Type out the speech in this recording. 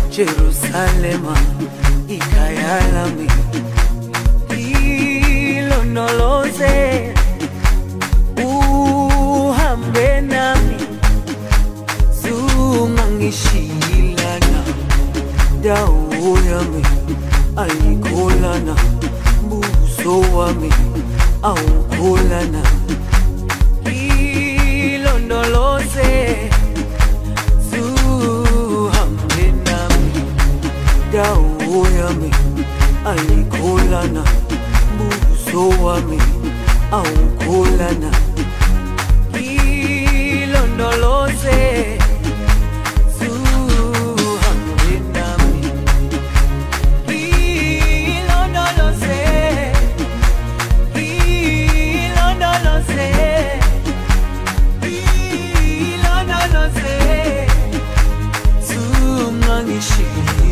Jerusalema ikhaya lami, ilondoloze uhambe nami, zungangishilana, dawo yami ayikholana, buso wami awukholana, ilondoloze dawo yami ayikholana, buso wami awukholana, ilondoloze zuhambe nami, ilondoloze, ilondoloze, ilondoloze, zungangishilana,